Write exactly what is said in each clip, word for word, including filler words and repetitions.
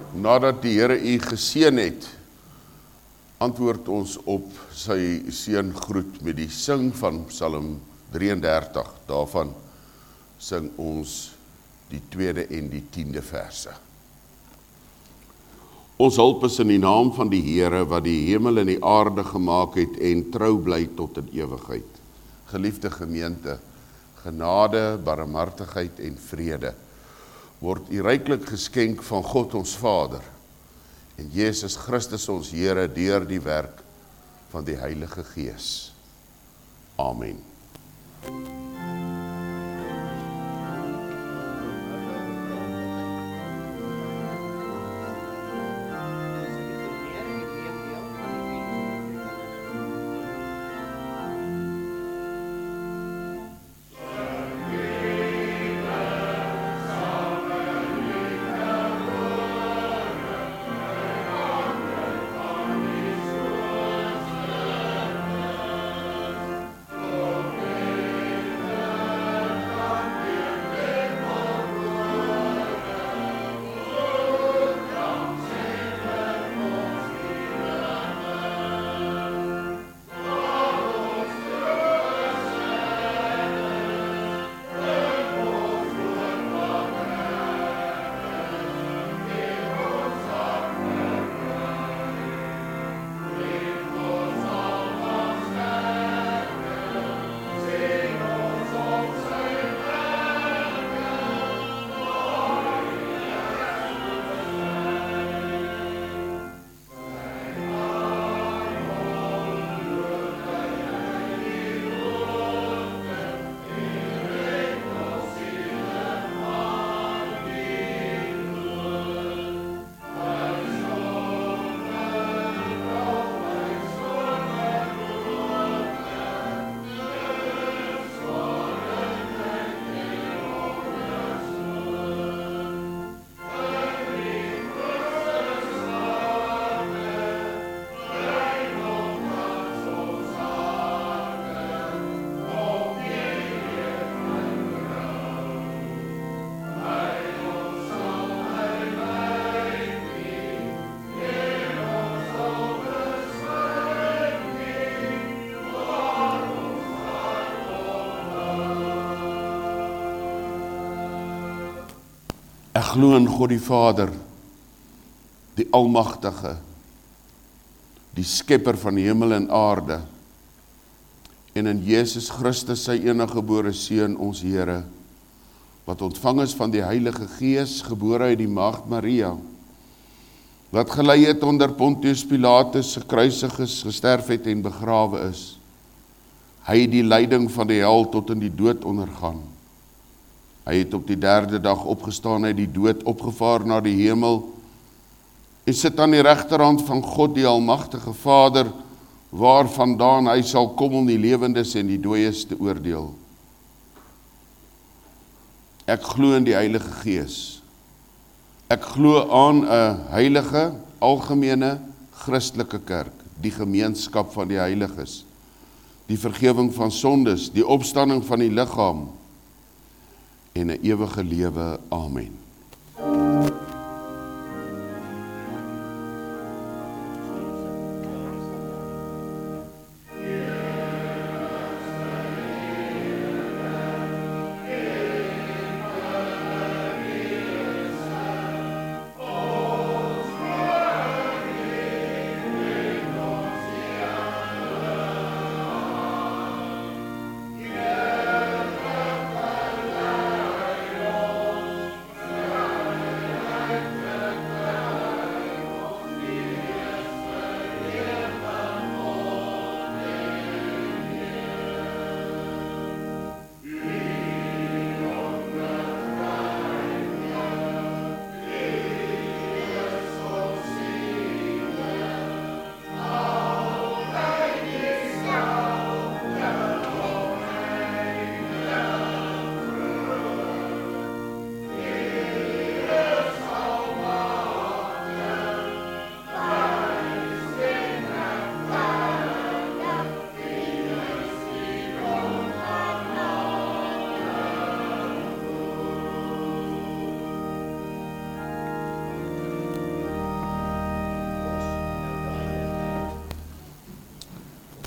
nadat die Here u geseën het, antwoord ons op sy seëngroet met die sing van Psalm drieëndertig. Daarvan sing ons die tweede en die tiende verse. Ons hulp is in die naam van die Here, wat die hemel en die aarde gemaak het en trou bly tot in ewigheid. Geliefde gemeente, genade, barmhartigheid en vrede word u ryklik geskenk van God ons Vader en Jesus Christus ons Here deur die werk van die Heilige Gees. Amen. Ek glo in God die Vader, die Almagtige, die Skepper van hemel en aarde, en in Jesus Christus sy eniggebore Seun, ons Here, wat ontvang is van die Heilige Gees, gebore uit die Maagd Maria, wat gelei het onder Pontius Pilatus, gekruisig is, gesterf het en begrawe is. Hy het die lyding van die hel tot in die dood ondergaan. Hy het op die derde dag opgestaan uit die dood, opgevaar na die hemel, en sit aan die regterhand van God die Almagtige Vader, waarvandaan hy sal kom om die lewendes en die dooies te oordeel. Ek glo in die Heilige Gees. Ek glo aan 'n heilige, algemene, Christelike kerk, die gemeenskap van die heiliges, die vergifnis van sondes, die opstanding van die liggaam, en 'n ewige lewe. Amen.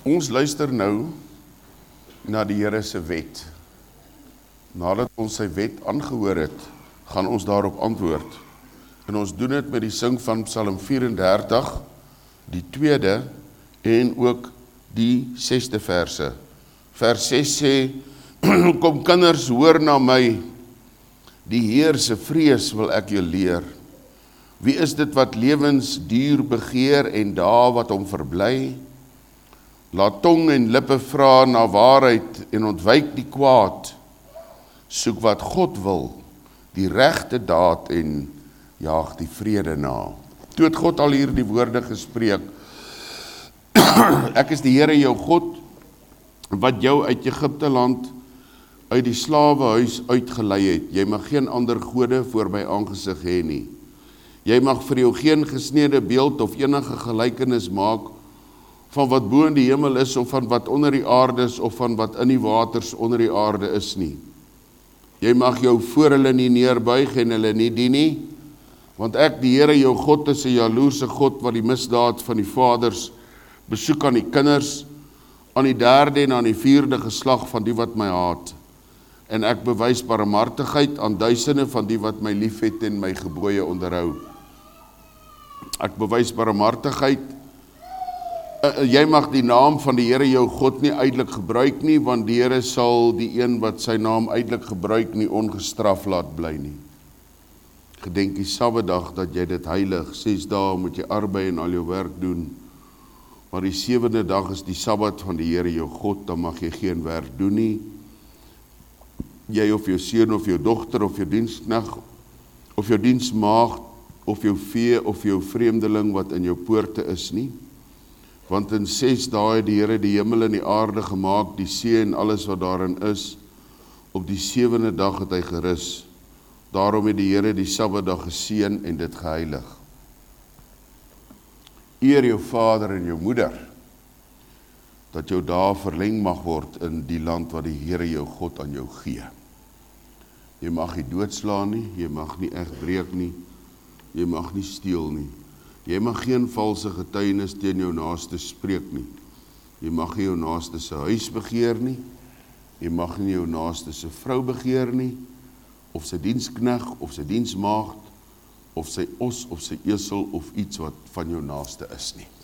Ons luister nou na die Here se wet. Nadat ons sy wet aangehoor het, gaan ons daarop antwoord. En ons doen dit met die sing van Psalm vyf-en-dertig, die tweede en ook die sesde verse. Vers ses sê, kom kinders, hoor na my, die Heer se vrees wil ek jou leer. Wie is dit wat lewensduur begeer en daar wat hom verbly? Laat tong en lippe vra na waarheid en ontwyk die kwaad. Soek wat God wil, die regte daad en jaag die vrede na. Toe het God al hier die woorde gespreek. Ek is die Here jou God, wat jou uit Egipte land, uit die slawehuis uitgelei het. Jy mag geen ander gode voor my aangesig hê nie. Jy mag vir jou geen gesnede beeld of enige gelykenis maak van wat bo in die hemel is, of van wat onder die aarde is, of van wat in die waters onder die aarde is nie. Jy mag jou voor hulle nie neerbuig en hulle nie dien nie, want ek, die Here jou God, is 'n jaloerse God, wat die misdaad van die vaders besoek aan die kinders, aan die derde en aan die vierde geslag van die wat my haat. En ek bewys barmhartigheid aan duisende van die wat my liefhet en my gebooie onderhou. Ek bewys barmhartigheid. Uh, jy mag die naam van die Here jou God nie uitelik gebruik nie, want die Here sal die een wat sy naam uitelik gebruik nie ongestraf laat bly nie. Gedenk die Sabbatdag dat jy dit heilig, ses dae moet jy arbei en al jou werk doen, maar die sewende dag is die Sabbat van die Here jou God, dan mag jy geen werk doen nie. Jy of jou seun of jou dogter of jou diensknegt of jou diensmaagd of jou vee of jou vreemdeling wat in jou poorte is nie. Want in ses dae het die Here die hemel en die aarde gemaak, die see en alles wat daarin is. Op die sewende dag het hy gerus. Daarom het die Here die Sabbatdag geseën en dit geheilig. Eer jou vader en jou moeder, dat jou dae verleng mag word in die land wat die Here jou God aan jou gee. Jy mag nie doodslaan nie, jy mag nie egbreek nie, jy mag nie steel nie. Jy mag geen valse getuienis teen jou naaste spreek nie. Jy mag nie jou naaste se huis begeer nie, jy mag nie jou naaste se vrou begeer nie, of sy diensknegt, of sy diensmaagd, of sy os, of sy esel, of iets wat van jou naaste is nie.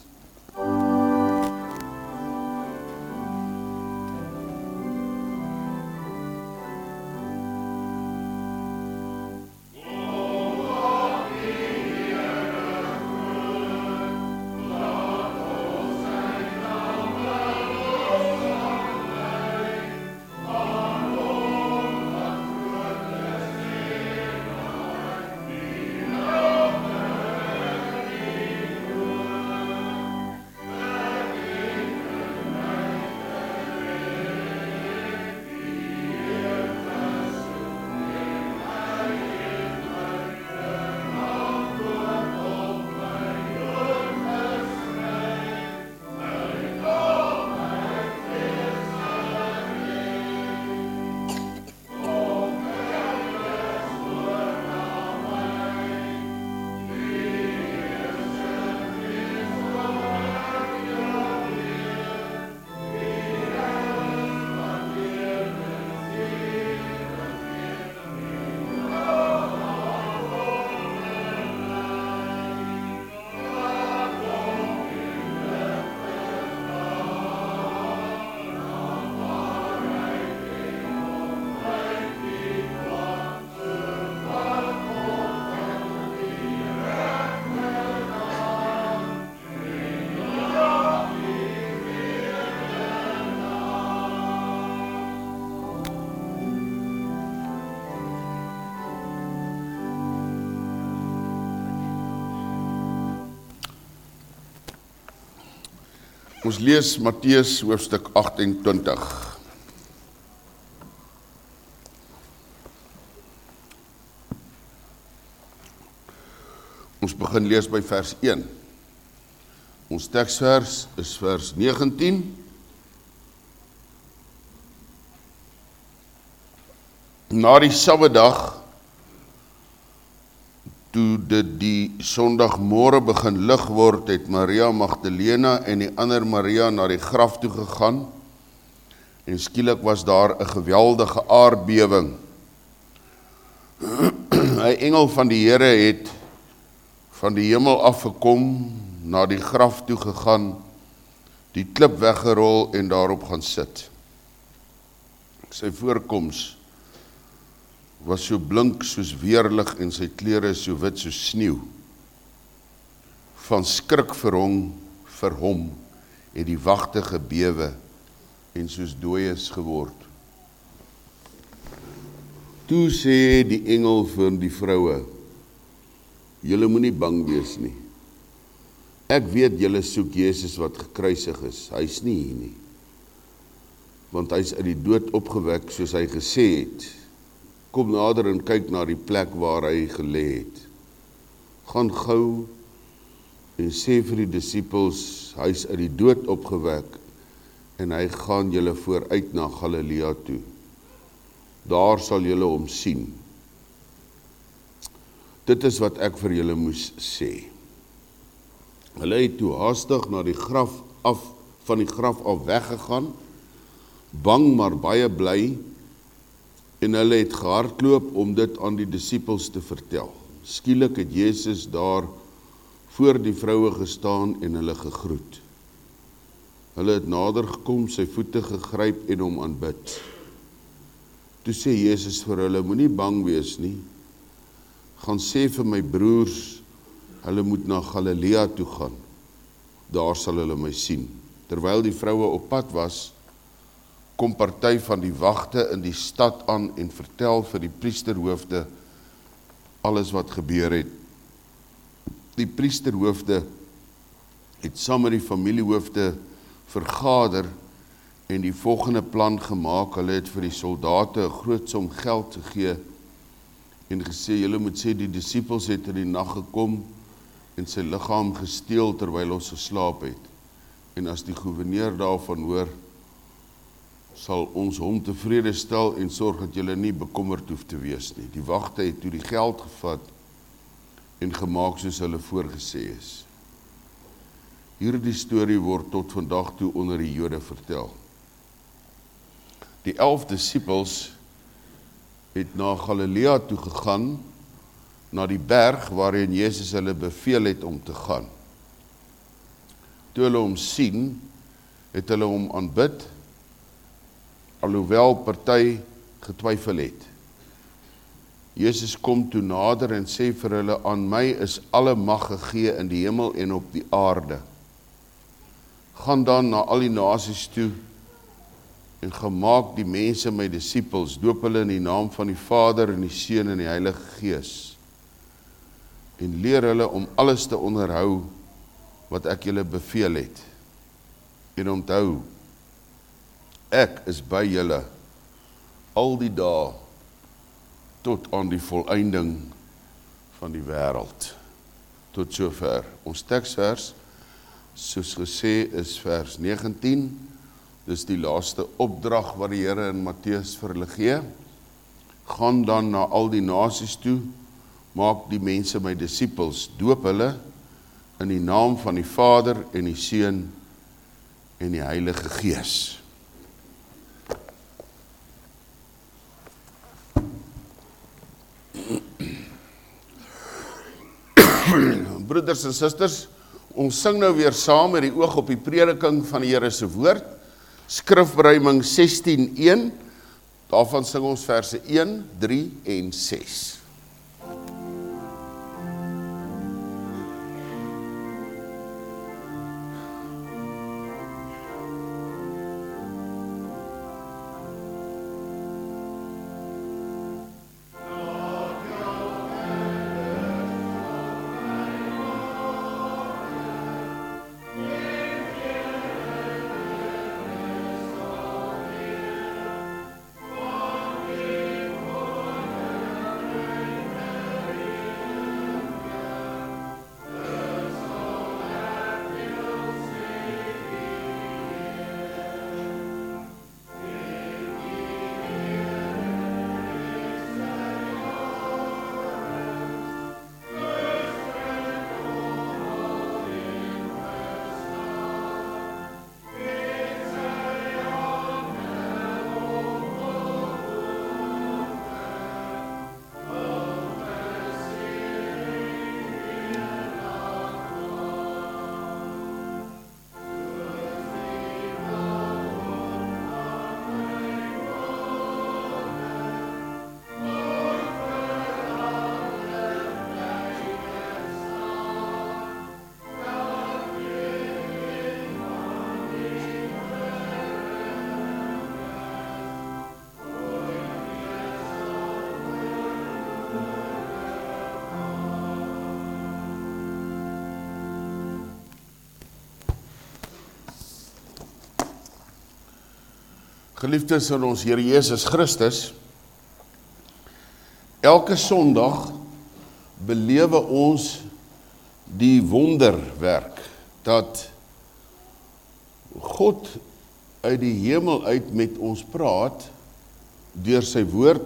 Ons lees Matteus hoofstuk agt-en-twintig. Ons begin lees by vers een. Ons teksvers is vers negentien. Na die Sabbatdag toe dit die Sondagmôre begin lig word, het Maria Magdalena en die ander Maria na die graf toe gegaan, en skielik was daar 'n geweldige aardbewing. 'n Engel van die Here het van die hemel afgekom, na die graf toe gegaan, die klip weggerol en daarop gaan sit. Sy voorkoms was so blink soos weerlig en sy klere so wit soos sneeu. Van skrik vir hom, vir hom het die wagte gebewe en soos dooies geword. Toe sê die engel vir die vroue, julle moenie bang wees nie. Ek weet julle soek Jesus wat gekruisig is, hy's nie hier nie. Want hy's uit die dood opgewek soos hy gesê het. Kom nader en kyk na die plek waar hy gelê het. Gaan gou en sê vir die disippels, hy's uit die dood opgewek en hy gaan julle vooruit na Galilea toe. Daar sal julle hom sien. Dit is wat ek vir julle moes sê. Hulle het toe haastig na die graf af, van die graf af weggegaan, bang maar baie bly, en hulle het gehardloop om dit aan die disippels te vertel. Skielik het Jesus daar voor die vroue gestaan en hulle gegroet. Hulle het nader gekom, sy voete gegryp en hom aanbid. Toe sê Jesus vir hulle, moenie bang wees nie. Gaan sê vir my broers, hulle moet na Galilea toe gaan. Daar sal hulle my sien. Terwyl die vroue op pad was, kom party van die wagte in die stad aan en vertel vir die priesterhoofde alles wat gebeur het. Die priesterhoofde het saam met die familiehoofde vergader en die volgende plan gemaak. Hulle het vir die soldate 'n groot som geld gegee en gesê, julle moet sê die disippels het in die nag gekom en sy liggaam gesteel terwyl ons geslaap het. En as die gouverneur daarvan hoor, sal ons hom tevrede stel en sorg dat julle nie bekommerd hoef te wees nie. Die wagte het toe die geld gevat en gemaak soos hulle voorgesê is. Hierdie storie word tot vandag toe onder die Jode vertel. Die elf disippels het na Galilea toe gegaan, na die berg waarin Jesus hulle beveel het om te gaan. Toe hulle hom sien, het hulle hom aanbid, alhoewel party getwyfel het. Jesus kom toe nader en sê vir hulle, aan my is alle mag gegee in die hemel en op die aarde. Gaan dan na al die nasies toe en gemaak die mense my disippels, doop hulle in die naam van die Vader en die Seun en die Heilige Gees. En leer hulle om alles te onderhou wat ek julle beveel het. En onthou, ek is by julle al die dae tot aan die volëinding van die wêreld. Tot sover. Ons teksvers, soos gesê, is vers negentien. Dis die laaste opdrag wat die Here in Matteus vir hulle gee. Gaan dan na al die nasies toe, maak die mense my disippels, doop hulle in die naam van die Vader en die Seun en die Heilige Gees. Broeders en susters, ons sing nou weer saam met die oog op die prediking van die Here se woord. Skrifberuiming sestien een, daarvan sing ons verse een, drie en ses. Geliefdes in ons Here Jesus Christus, elke Sondag belewe ons die wonderwerk dat God uit die hemel uit met ons praat deur sy woord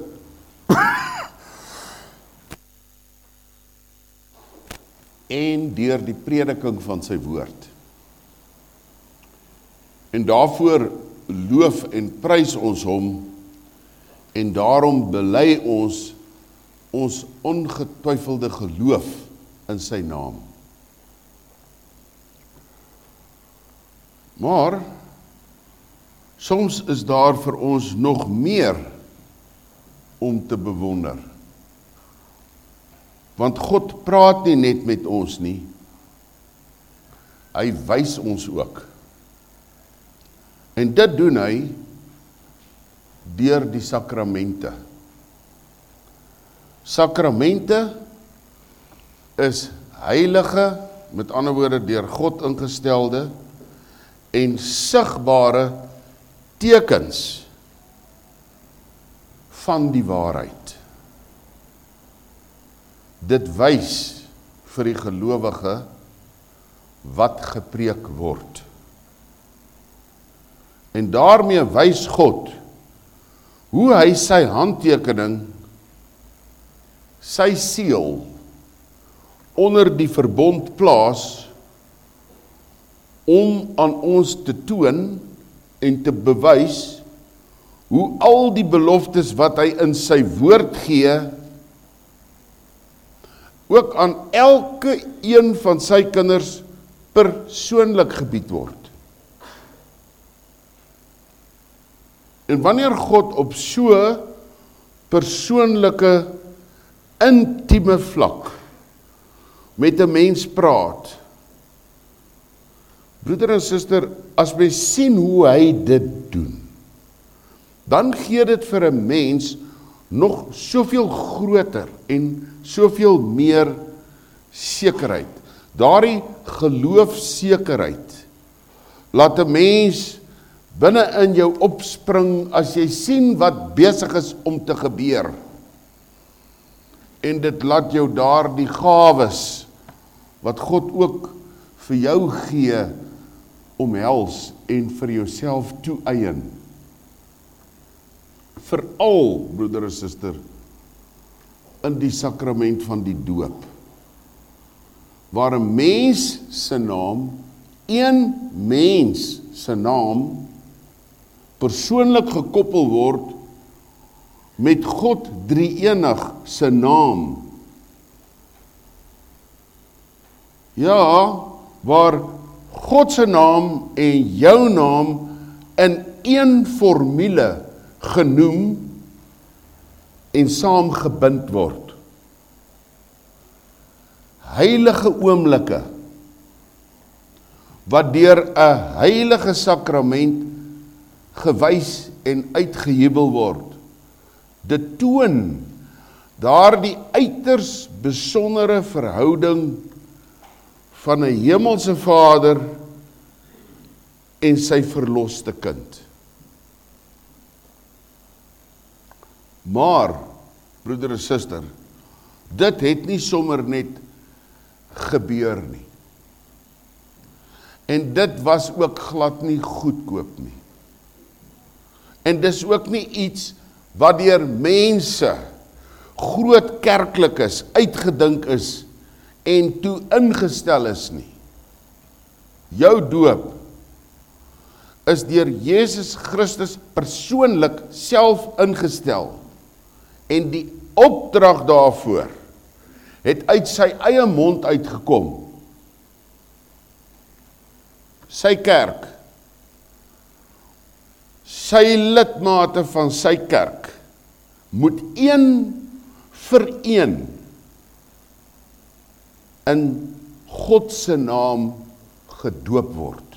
en deur die prediking van sy woord. En daarvoor loof en prys ons hom, en daarom bely ons ons ongetwyfelde geloof in sy naam. Maar soms is daar vir ons nog meer om te bewonder. Want God praat nie net met ons nie, hy wys ons ook. En dit doen hy deur die sakramente. Sakramente is heilige, met ander woorde deur God ingestelde en sigbare tekens van die waarheid. Dit wys vir die gelowige wat gepreek word. En daarmee wys God hoe hy sy handtekening, sy seël onder die verbond plaas om aan ons te toon en te bewys hoe al die beloftes wat hy in sy woord gee ook aan elke een van sy kinders persoonlik gebied word. En wanneer God op so persoonlike, intieme vlak met 'n mens praat, broeder en suster, as mens sien hoe hy dit doen, dan gee dit vir 'n mens nog soveel groter en soveel meer sekerheid. Daardie geloofsekerheid laat 'n mens binne in jou opspring as jy sien wat besig is om te gebeur. En dit laat jou daar die gawes wat God ook vir jou gee omhels en vir jouself toeëien. Veral, broeder en suster, in die sakrament van die doop, waar 'n mens se naam, een mens se naam, persoonlik gekoppel word met God drie-enig se naam. Ja, waar God se naam en jou naam in een formule genoem en saamgebind word. Heilige oomblikke wat deur 'n heilige sakrament gewys en uitgehebel word. Dit toon daardie uiters besondere verhouding van 'n hemelse Vader en sy verloste kind. Maar, broeder en suster, dit het nie sommer net gebeur nie. En dit was ook glad nie goedkoop nie. En dis ook nie iets wat deur mense, groot kerklikes, uitgedink is en toe ingestel is nie. Jou doop is deur Jesus Christus persoonlik self ingestel en die opdrag daarvoor het uit sy eie mond uitgekom. Sy kerk, sy lidmate van sy kerk moet een vir een in God se naam gedoop word.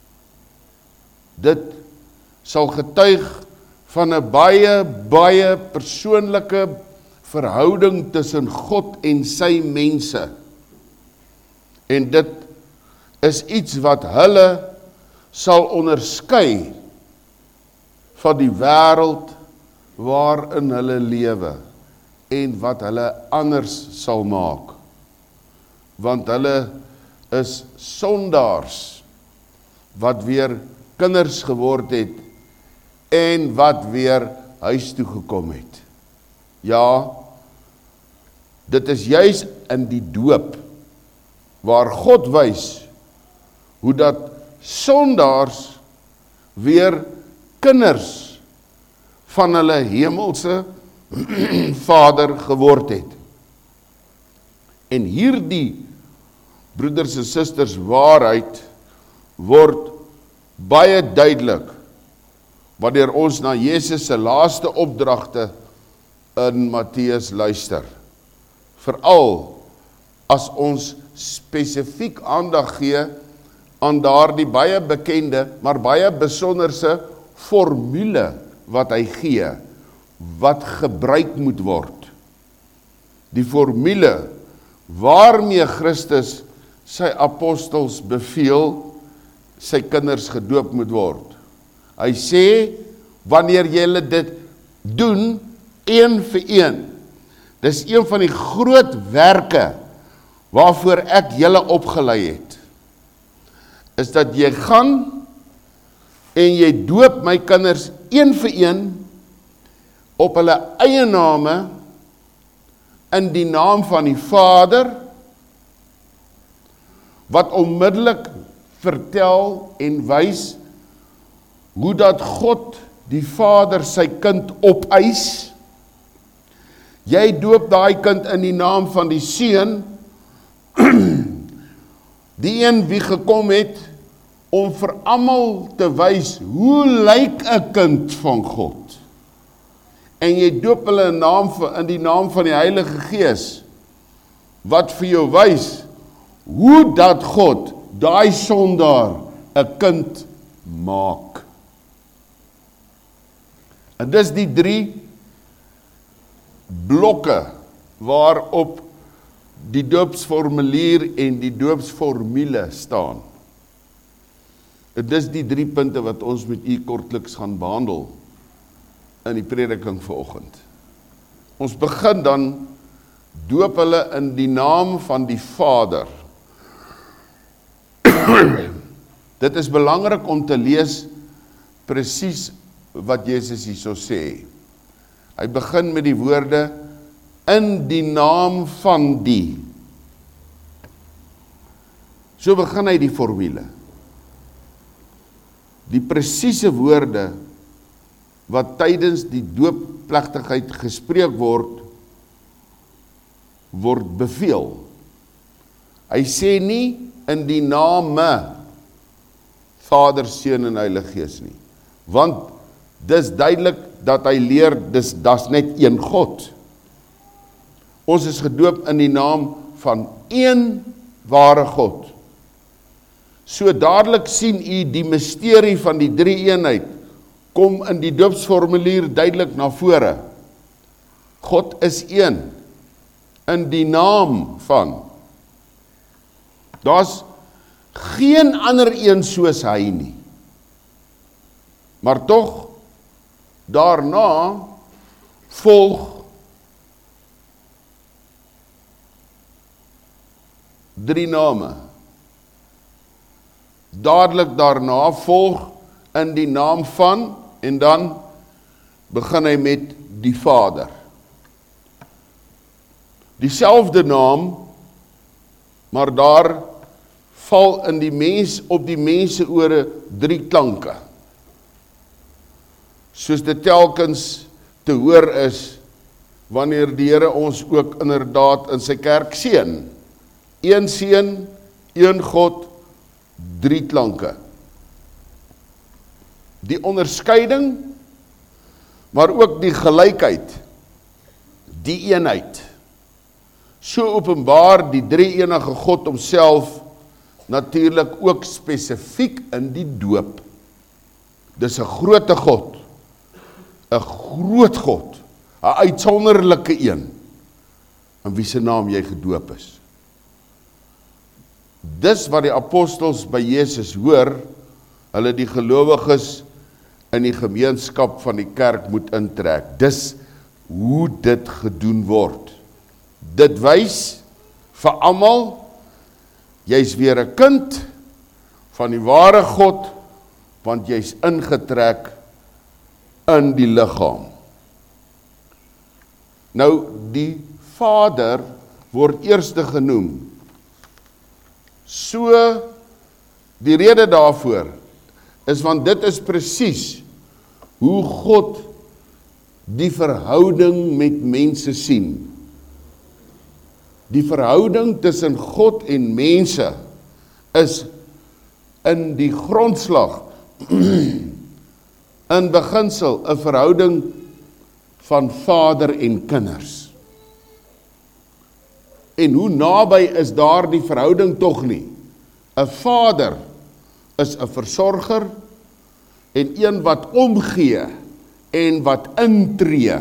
Dit sal getuig van 'n baie, baie persoonlike verhouding tussen God en sy mense. En dit is iets wat hulle sal onderskei van die wêreld waarin hulle lewe en wat hulle anders sal maak. Want hulle is sondaars wat weer kinders geword het en wat weer huis toe gekom het. Ja, dit is juis in die doop waar God wys hoe dat sondaars weer kinders van hulle hemelse Vader geword het. En hierdie broeders en susters waarheid word baie duidelik wanneer ons na Jesus se laaste opdragte in Matteus luister. Veral as ons spesifiek aandag gee aan daardie baie bekende, maar baie besonderse formule wat hy gee, wat gebruik moet word. Die formule waarmee Christus sy apostels beveel, sy kinders gedoop moet word. Hy sê, wanneer julle dit doen, een vir een, dis een van die groot werke, waarvoor ek julle opgelei het, is dat jy gaan, en jy doop my kinders, een vir een, op hulle eie name, in die naam van die Vader, wat onmiddellik vertel en wys, hoe dat God die Vader sy kind opeis. Jy doop daai kind in die naam van die Seun, die een wie gekom het, om vir almal te wys, hoe lyk 'n kind van God? En jy doop hulle in, naam, in die naam van die Heilige Gees, wat vir jou wys, hoe dat God, daai sondaar, 'n kind maak. En dis die drie blokke, waarop die doopsformulier en die doopsformule staan. En dis die drie punte wat ons met u kortliks gaan behandel, in die prediking vanoggend. Ons begin dan, doop hulle in die naam van die Vader. Dit is belangrik om te lees presies wat Jesus hierso sê. Hy begin met die woorde, in die naam van die. So begin hy die formule. Die presiese woorde, wat tydens die doopplegtigheid gespreek word, word beveel. Hy sê nie in die name Vader, Seun en Heilige Gees nie. Want dis duidelik dat hy leer, dis das net een God. Ons is gedoop in die naam van een ware God. So dadelik sien u die misterie van die drie eenheid, kom in die doopsformulier duidelik na vore. God is een, in die naam van. Daar's geen ander een soos hy nie. Maar tog, daarna volg drie name. Dadelik daarna volg in die naam van, en dan begin hy met die Vader. Dieselfde naam, maar daar val in die mens, op die menseore drie klanke. Soos dit telkens te hoor is, wanneer die Here ons ook inderdaad in sy kerk seën. Een seun, een God, drie klanke. Die onderskeiding, maar ook die gelykheid, die eenheid. So openbaar die drie enige God homself natuurlik ook spesifiek in die doop. Dis 'n groote God, 'n groot God, 'n uitsonderlike een, in wie se naam jy gedoop is. Dis wat die apostels by Jesus hoor, hulle die gelowiges in die gemeenskap van die kerk moet intrek. Dis hoe dit gedoen word. Dit wys vir almal, jy's weer 'n kind van die ware God, want jy's ingetrek in die liggaam. Nou, die Vader word eerste genoem. So, die rede daarvoor is want dit is presies hoe God die verhouding met mense sien. Die verhouding tussen God en mense is in die grondslag, in beginsel, 'n verhouding van vader en kinders. En hoe naby is daar die verhouding tog nie? 'n Vader is 'n versorger en een wat omgee en wat intree.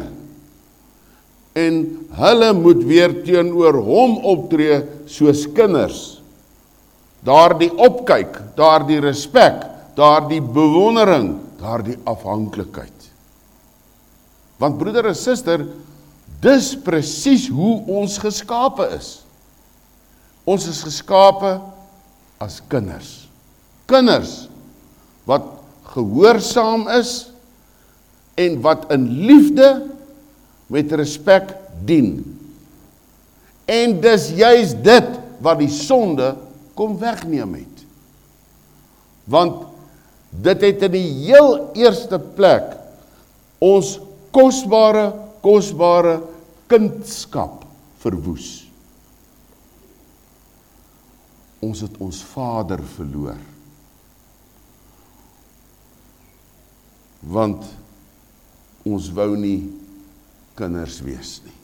En hulle moet weer teenoor hom optree soos kinders. Daardie opkyk, daardie respek, daardie bewondering, daardie afhanklikheid. Want broeder en suster, dis presies hoe ons geskape is. Ons is geskape as kinders. Kinders wat gehoorsaam is en wat in liefde met respek dien. En dis juist dit wat die sonde kom wegneem het. Want dit het in die heel eerste plek ons kosbare, kosbare kindskap verwoes. Ons het ons vader verloor. Want ons wou nie kinders wees nie.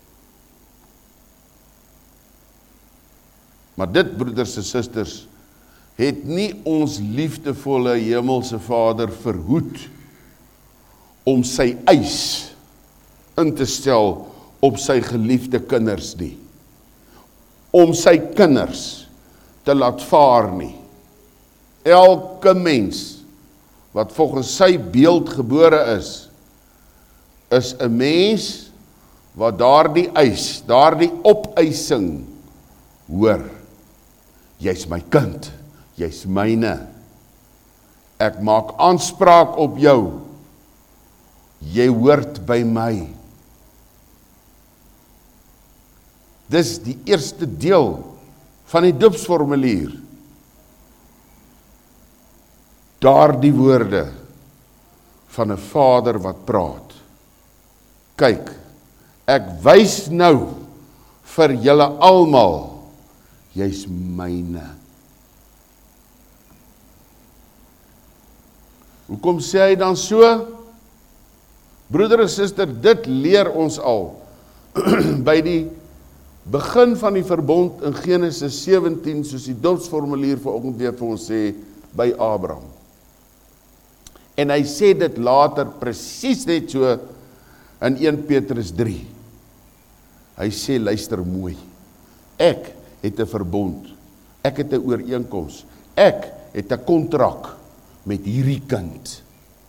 Maar dit, broeders en susters, het nie ons liefdevolle hemelse Vader verhoed om sy eis in te stel op sy geliefde kinders nie. Om sy kinders te laat vaar nie. Elke mens wat volgens sy beeld gebore is, is 'n mens wat daardie eis, daardie opeising hoor. Jy's my kind, jy's myne. Ek maak aanspraak op jou. Jy hoort by my. Dis die eerste deel van die doopsformulier. Daardie woorde van 'n Vader wat praat. Kyk, ek wys nou vir julle almal, jy's myne. Hoekom sê hy dan so? Broeder en suster, dit leer ons al by die begin van die verbond in Genesis sewentien, soos die doopsformulier vanoggend weer vir ons sê, by Abraham. En hy sê dit later presies net so in een Petrus drie. Hy sê, luister mooi, ek het 'n verbond, ek het 'n ooreenkoms, ek het 'n kontrak met hierdie kind.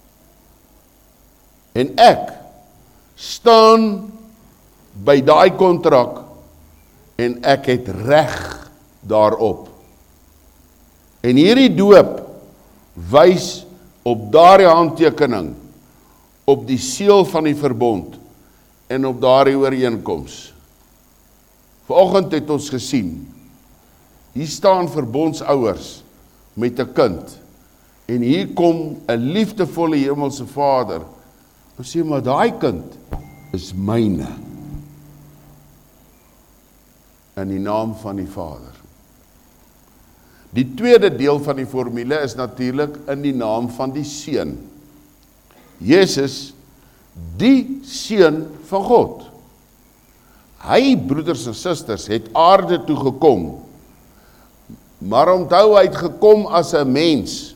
En ek staan by daai kontrak en ek het reg daarop. En hierdie doop wys op daardie handtekening, op die seël van die verbond en op daardie ooreenkoms. Vanoggend het ons gesien, hier staan verbondsouers met 'n kind en hier kom 'n liefdevolle hemelse Vader. Ons sê maar daai kind is myne. In die naam van die Vader. Die tweede deel van die formule is natuurlik in die naam van die Seun. Jesus, die Seun van God. Hy, broeders en susters, het aarde toe gekom. Maar onthou, hy het gekom as 'n mens.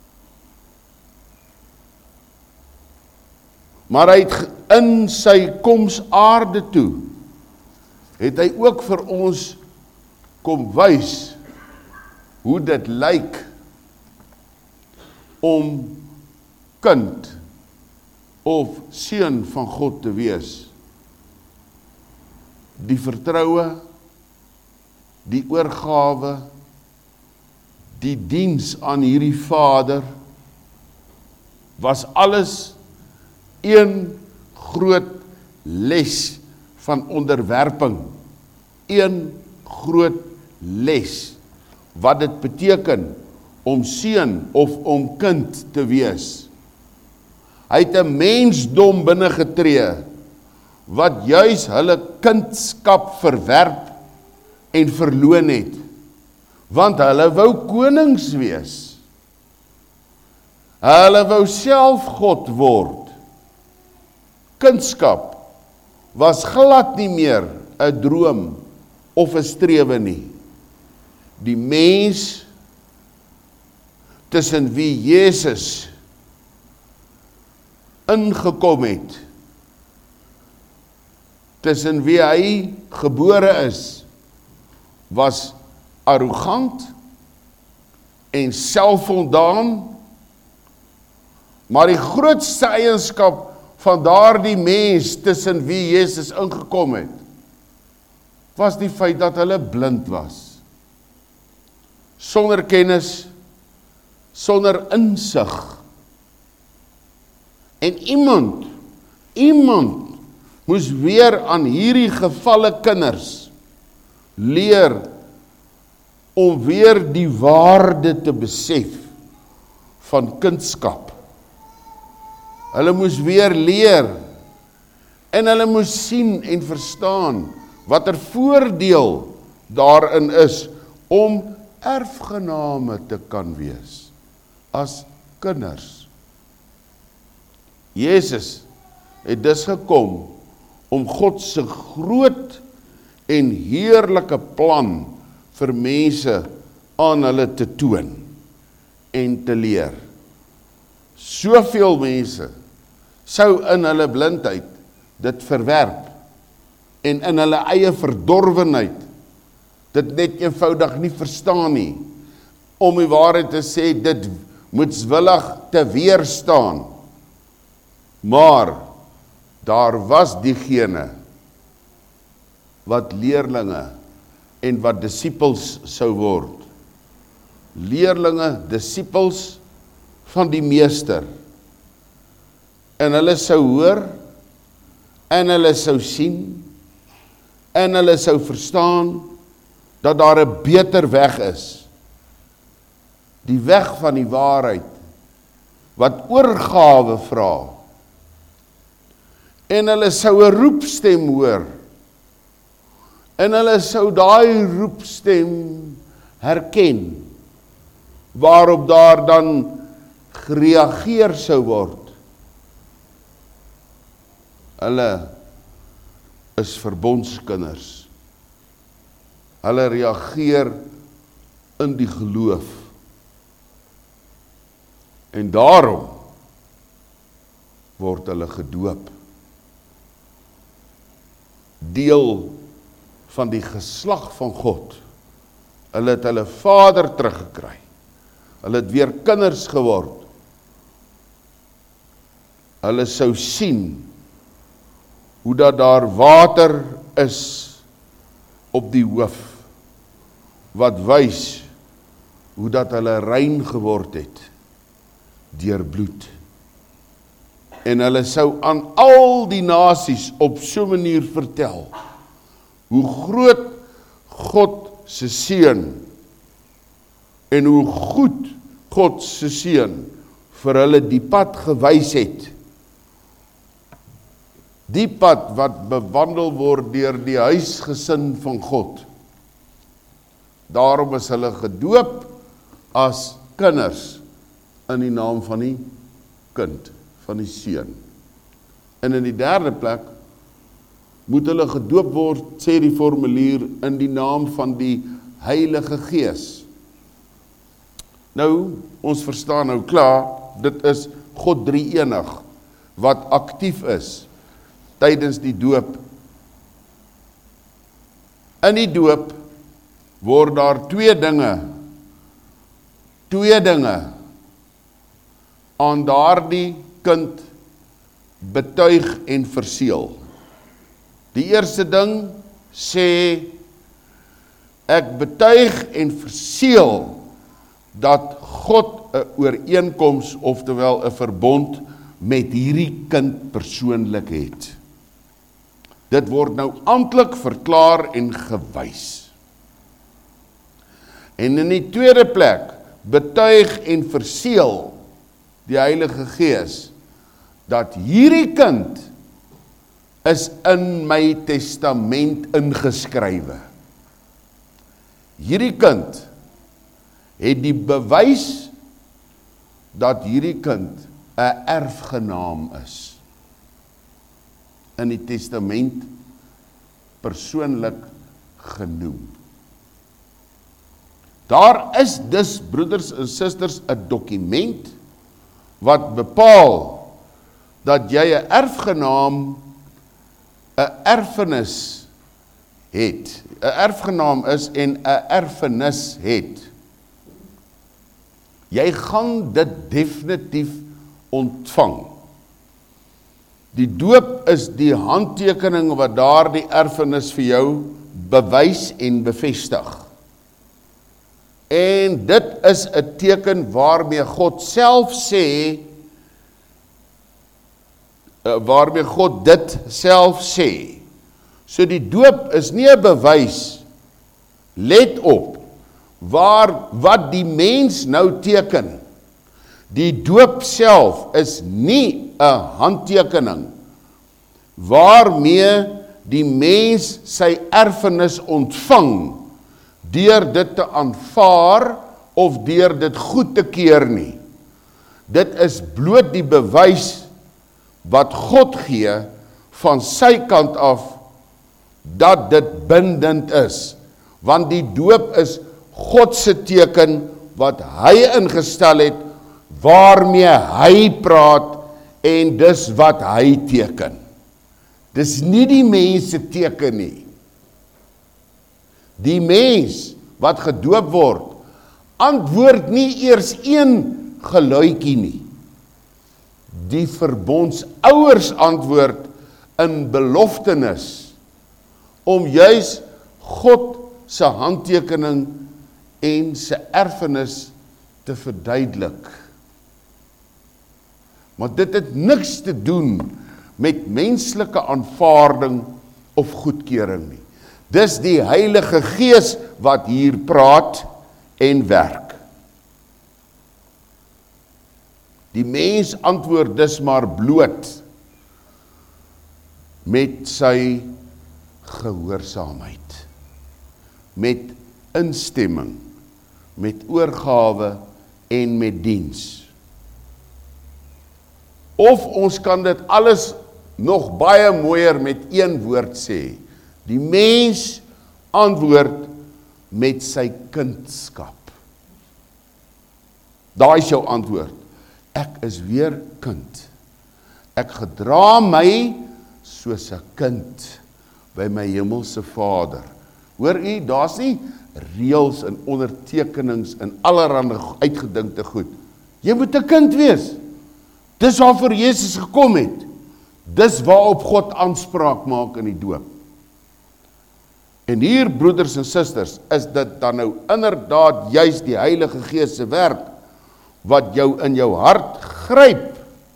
Maar hy het in sy koms aarde toe, het hy ook vir ons kom wys hoe dit lyk om kind of seun van God te wees. Die vertroue, die oorgawe, die diens aan hierdie Vader, was alles een groot les van onderwerping. Een groot les, wat dit beteken om seun of om kind te wees. Hy het 'n mensdom binnegetree, wat juis hulle kindskap verwerp en verloon het, want hulle wou konings wees. Hulle wou self God word. Kindskap was glad nie meer 'n droom of 'n strewe nie. Die mens tussen wie Jesus ingekom het, tussen wie hy gebore is, was arrogant en selfvoldaan, maar die grootste eienskap van daardie mens tussen wie Jesus ingekom het, was die feit dat hulle blind was. Sonder kennis, sonder insig. En iemand, iemand moes weer aan hierdie gevalle kinders leer om weer die waarde te besef van kindskap. Hulle moes weer leer en hulle moes sien en verstaan wat er voordeel daarin is om erfgename te kan wees as kinders. Jesus het dus gekom om God se groot en heerlike plan vir mense aan hulle te toon en te leer. Soveel mense sou in hulle blindheid dit verwerp en in hulle eie verdorwenheid dit net eenvoudig nie verstaan nie. Om die waarheid te sê, dit moetswillig te weerstaan. Maar daar was diegene wat leerlinge en wat disippels sou word. Leerlinge, disippels van die meester. En hulle sou hoor, en hulle sou sien, en hulle sou verstaan, dat daar 'n beter weg is. Die weg van die waarheid, wat oorgawe vra. En hulle sou 'n roepstem hoor. En hulle sou daai roepstem herken, waarop daar dan gereageer sou word. Hulle is verbondskinders. Hulle reageer in die geloof. En daarom word hulle gedoop. Deel van die geslag van God. Hulle het hulle vader teruggekry. Hulle het weer kinders geword. Hulle sou sien hoe dat daar water is op die hoof, wat wys hoe dat hulle rein geword het deur bloed. En hulle sou aan al die nasies op so 'n manier vertel hoe groot God se seun en hoe goed God se seun vir hulle die pad gewys het. Die pad wat bewandel word deur die huisgesin van God. Daarom is hulle gedoop as kinders in die naam van die kind, van die seun. En in die derde plek moet hulle gedoop word, sê die formulier, in die naam van die Heilige Gees. Nou, ons verstaan nou klaar, dit is God drie-enig, wat aktief is tydens die doop. In die doop word daar twee dinge, twee dinge aan daardie kind betuig en verseël. Die eerste ding sê, ek betuig en verseël dat God 'n ooreenkoms, oftewel 'n verbond met hierdie kind persoonlik het. Dit word nou amptelik verklaar en gewys. En in die tweede plek, betuig en verseël die Heilige Gees, dat hierdie kind is in my testament ingeskrywe. Hierdie kind het die bewys dat hierdie kind 'n erfgenaam is. In die testament persoonlik genoem. Daar is dus, broeders en susters, 'n dokument wat bepaal dat jy 'n erfgenaam, 'n erfenis het, 'n erfgenaam is en 'n erfenis het. Jy gaan dit definitief ontvang. Die doop is die handtekening wat daardie erfenis vir jou bewys en bevestig. En dit is 'n teken waarmee God self sê, waarmee God dit self sê. So die doop is nie 'n bewys, let op, waar wat die mens nou teken. Die doop self is nie 'n handtekening waarmee die mens sy erfenis ontvang deur dit te aanvaar of deur dit goed te keur nie. Dit is bloot die bewys wat God gee van sy kant af dat dit bindend is, want die doop is God se teken wat hy ingestel het, waarmee hy praat en dis wat hy teken. Dis nie die mens se teken nie. Die mens wat gedoop word, antwoord nie eers een geluidjie nie. Die verbondsouers antwoord in beloftenis, om juis God se handtekening en sy erfenis te verduidelik. Maar dit het niks te doen met menslike aanvaarding of goedkeuring nie. Dis die Heilige Gees wat hier praat en werk. Die mens antwoord dus maar bloot met sy gehoorsaamheid, met instemming, met oorgawe en met diens. Of ons kan dit alles nog baie mooier met een woord sê. Die mens antwoord met sy kindskap. Daai is jou antwoord. Ek is weer kind. Ek gedra my soos 'n kind by my hemelse Vader. Hoor u, daar's nie reëls en ondertekenings en allerhande uitgedinkte goed. Jy moet 'n kind wees. Dis waarvoor Jesus gekom het. Dis waarop God aanspraak maak in die doop. En hier, broeders en susters, is dit dan nou inderdaad juis die Heilige Gees se werk wat jou in jou hart gryp,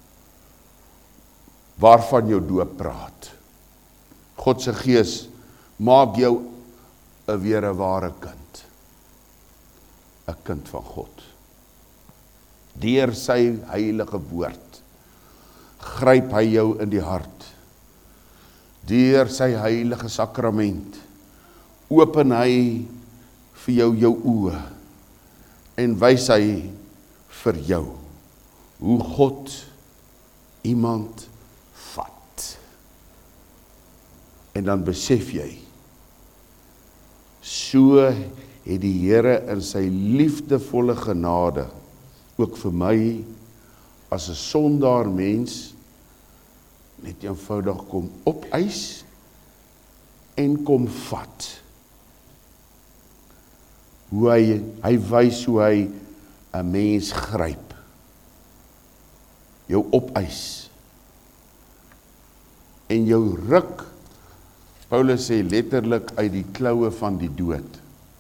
waarvan jou doop praat. God se Gees maak jou 'n weer 'n ware kind. 'n Kind van God. Deur sy heilige woord gryp hy jou in die hart. Deur sy heilige sakrament open hy vir jou jou oë en wys hy vir jou hoe God iemand vat. En dan besef jy, so het die Here in sy liefdevolle genade ook vir my as 'n sondaar mens net eenvoudig kom opeis en kom vat. Hoe hy, hy wys hoe hy 'n mens gryp. jou opeis, en jou ruk, Paulus sê letterlik uit die kloue van die dood.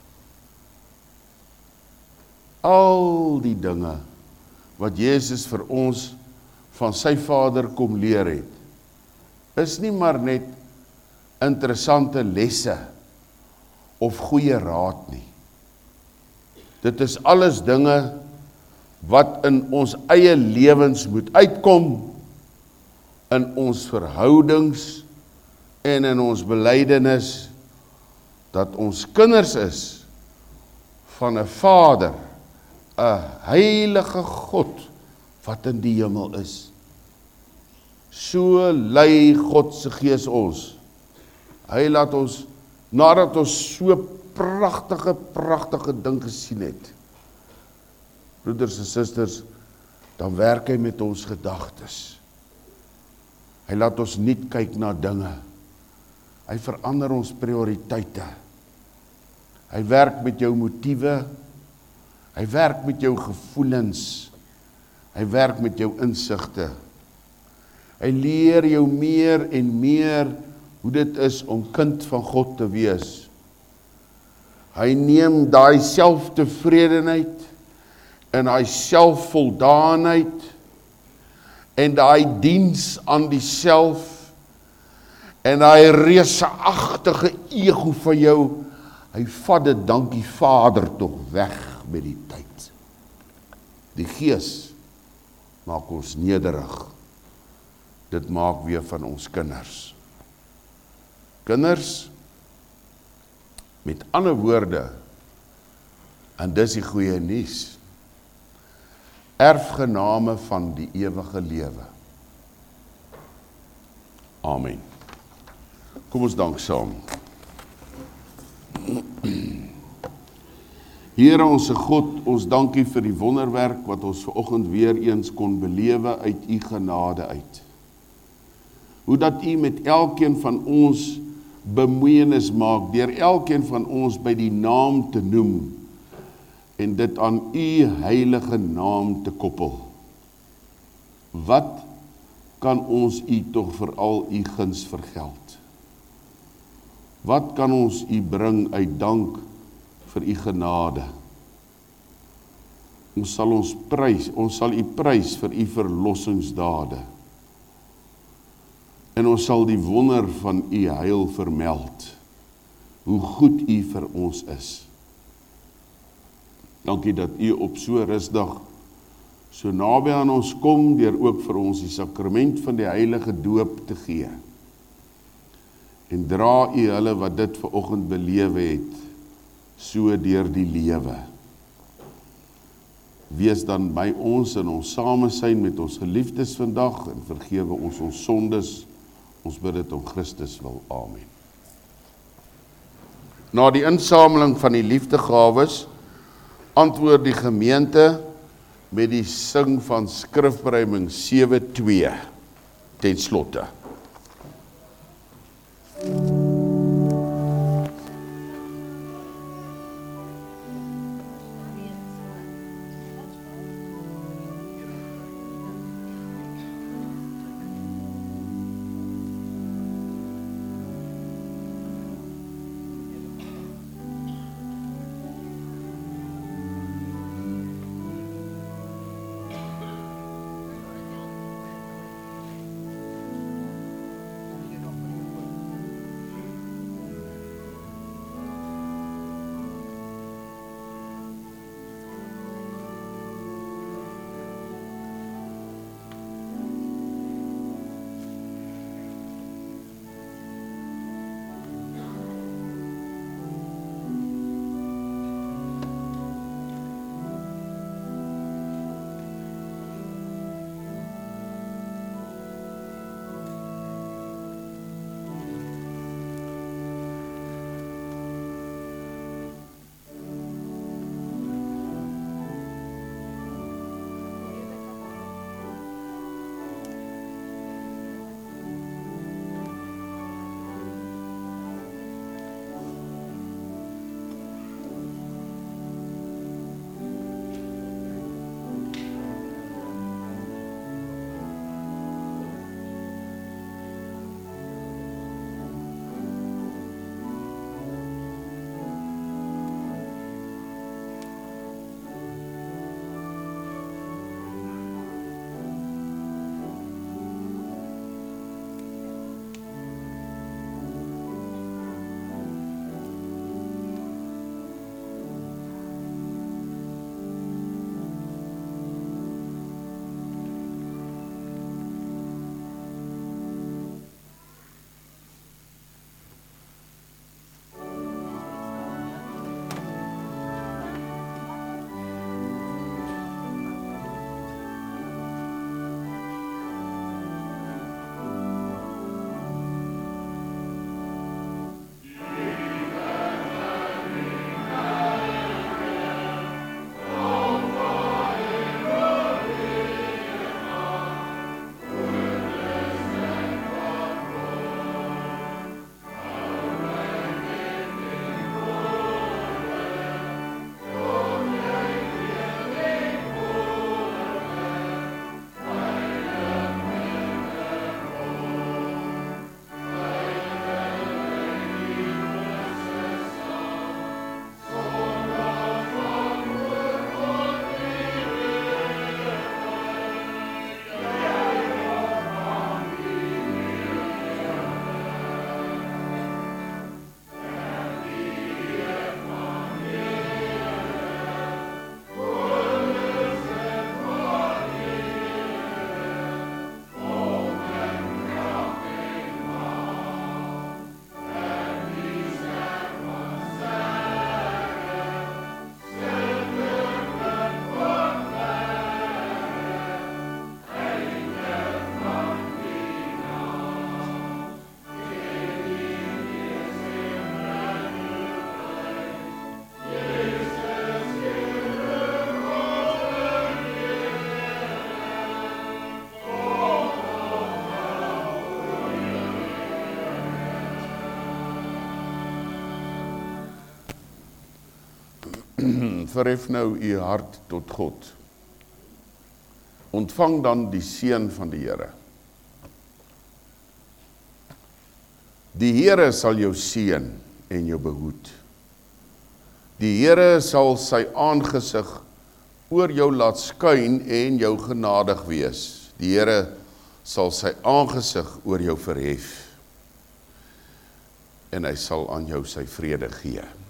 Al die dinge wat Jezus vir ons van sy Vader kom leer het, is nie maar net interessante lesse of goeie raad nie. Dit is alles dinge wat in ons eie lewens moet uitkom, in ons verhoudings en in ons belydenis, dat ons kinders is van 'n Vader, 'n heilige God, wat in die hemel is. So lei God se Gees ons. Hy laat ons, nadat ons so pragtige, pragtige ding gesien het, broeders en susters, dan werk hy met ons gedagtes. Hy laat ons nie kyk na dinge. Hy verander ons prioriteite. Hy werk met jou motiewe. Hy werk met jou gevoelens. Hy werk met jou insigte. Hy leer jou meer en meer hoe dit is om kind van God te wees. Hy neem daai selftevredenheid en daai selfvoldaanheid en daai diens aan die self en daai reusagtige ego van jou, hy vat dit, dankie Vader, tog weg met die tyd. Die Gees maak ons nederig. Dit maak weer van ons kinders. Kinders, met ander woorde, en dis die goeie nuus, erfgename van die ewige lewe. Amen. Kom ons dank saam. Here onse God, ons dankie vir die wonderwerk wat ons vanoggend weer eens kon belewe uit u genade uit. Hoe dat u met elkeen van ons bemoeienis maak, deur elkeen van ons by die naam te noem, en dit aan u heilige naam te koppel. Wat kan ons u tog vir al u guns vergeld? Wat kan ons u bring uit dank vir u genade? Ons sal ons prys, ons sal u prys vir u verlossingsdade. En ons sal die wonder van u heil vermeld, hoe goed u vir ons is. Dankie dat u op so rusdag so naby aan ons kom, deur ook vir ons die sakrament van die heilige doop te gee. En dra u hulle wat dit vanoggend belewe het, so deur die lewe. Wees dan by ons in ons samesyn met ons geliefdes vandag, en vergewe ons ons sondes. Ons bid dit om Christus wil. Amen. Na die insameling van die liefdegawes, antwoord die gemeente met die sing van skrifberuiming sewe twee ten slotte. verhef nou u hart tot God. Ontvang dan die seën van die Here. Die Here sal jou seën en jou behoed. Die Here sal sy aangesig oor jou laat skyn en jou genadig wees. Die Here sal sy aangesig oor jou verhef en hy sal aan jou sy vrede gee.